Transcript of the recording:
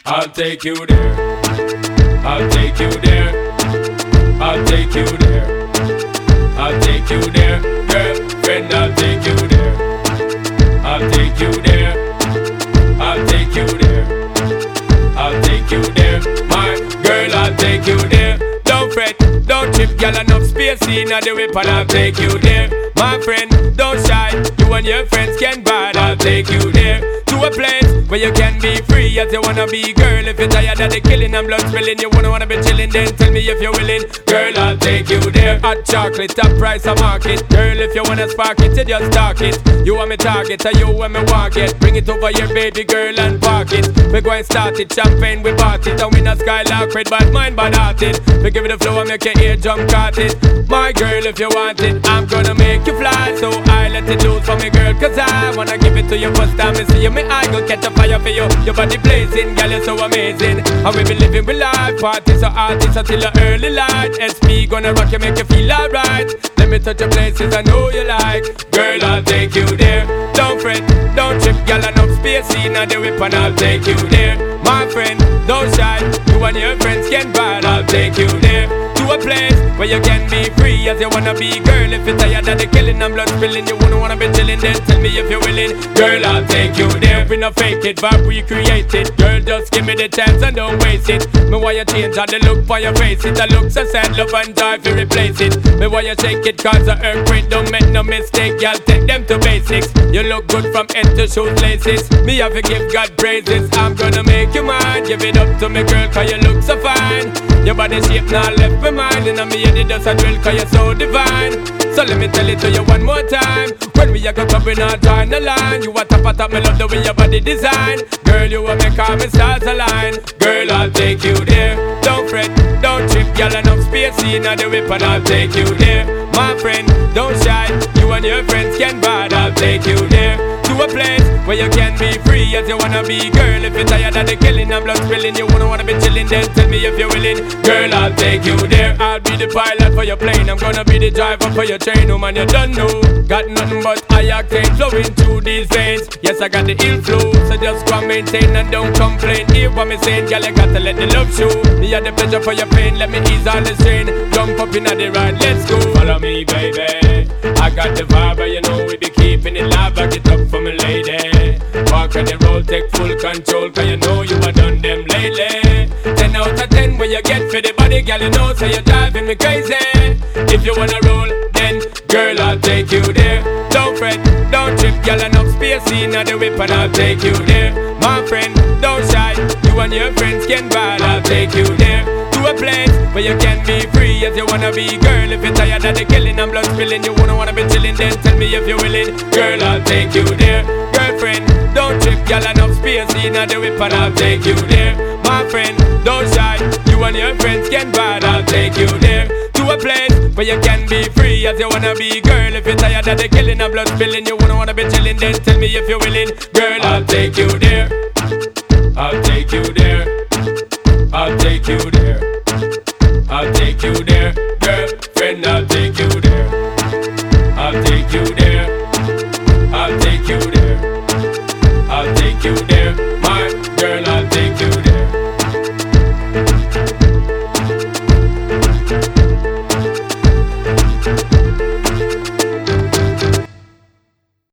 I'll take you there. I'll take you there. I'll take you there. I'll take you there. Girlfriend, I'll take you there. I'll take you there. I'll take you there. I'll take you there. My girl, I'll take you there. Don't fret, don't trip, girl, enough space in the whip and I'll take you there. My friend, don't shy, you and your friends can ride, I'll take you there. To a place where you can be free as you wanna be, girl. If you're tired of the killing and blood spilling, you wanna be chilling, then tell me if you're willing. Girl, I'll take you there. Hot chocolate, top price of market. Girl, if you wanna spark it, you just talk it. You want me target, or you want me walk it. Bring it over here, baby girl, and park it. We go and start it, champagne, we bought it. And we not skylark, red, bad mind, bad hearted. We give it a flow and make your ear jump, caught it. My girl, if you want it, I'm gonna make you fly. So I let it loose for me, girl, cause I wanna give it to you first time. I see you, me I go catch a fire for you. Your body blazing, girl, you're so amazing. And we be living with life, parties so artists until the early light. SP gonna rock you, make you feel alright. Let me touch your places I know you like. Girl, I'll take you there. Don't fret, don't trip, girl, enough space in the whip and I'll take you there. My friend, don't shy, you and your friends can ride, I'll take you there. To a place where you can be free as you wanna be, girl. If you're tired of the killing and blood spilling, you wanna be chilling, then tell me if you're willing. Girl, I'll take you there. We not fake it, but we create it. Girl, just give me the chance and don't waste it. Me why you change all the look for your face. It a look so sad, love and joy if you replace it. Me why you shake it, cause the earthquake don't make no mistake. Y'all take them to basics. You look good from head to shoelaces. Me have to give God praises. I'm gonna make you mine. Give it up to me, girl, cause you look so fine. Your body shape now left my mind. And I'm here the dust and drill, cause you're so divine. So let me tell it to you one more time. When we a go up in our join the line. You a top, me love the way your body design. Girl, you a make all my stars align. Girl, I'll take you there. Don't fret, don't trip, girl, enough space in the whip and I'll take you there. My friend, don't shy, you and your friends can ride, I'll take you there. To a place where you can be free as you wanna be, girl. If you're tired of the killing and blood spilling, you wanna be chilling, then tell me if you're willing. Girl, I'll take you there. I'll be the pilot for your plane, I'm gonna be the driver for your train. Oh man, you don't know. Got nothing but high octane flowing through these veins. Yes, I got the ill flow, so just go and maintain and don't complain. Hear what me saying, girl, you gotta let the love show. Me had the pleasure for your pain, let me ease all the strain. Jump up in the ride, let's go. Follow me, baby. I got the vibe, but you know we be keeping it live. Back it up for me, lady. Walk on the road, take full control, cause you know you have done them lately. 10 out of 10 when you get for the body, girl, you know, so you're driving me crazy. If you wanna roll, then, girl, I'll take you there. Don't fret, don't trip, girl, enough space in the whip and I'll take you there. My friend, don't shy, you and your friends can ride, I'll take you there. To a place where you can be free as you wanna be, girl. If you're tired of the killing and blood spilling, you wanna be chilling, then tell me if you're willing. Girl, I'll take you there. Girlfriend, don't trip, girl, enough space in the whip and I'll take you there. My friend, don't shy, you and your friends can ride, I'll take you there. To a place where you can be free as you wanna be, girl. If you're tired of the killing and blood spilling, you wanna be chilling, then tell me if you're willing. Girl, I'll take you there. I'll take you there. I'll take you there. I'll take you there. Girlfriend, I'll take you there. I'll take you there. I'll take you there. I'll take you there.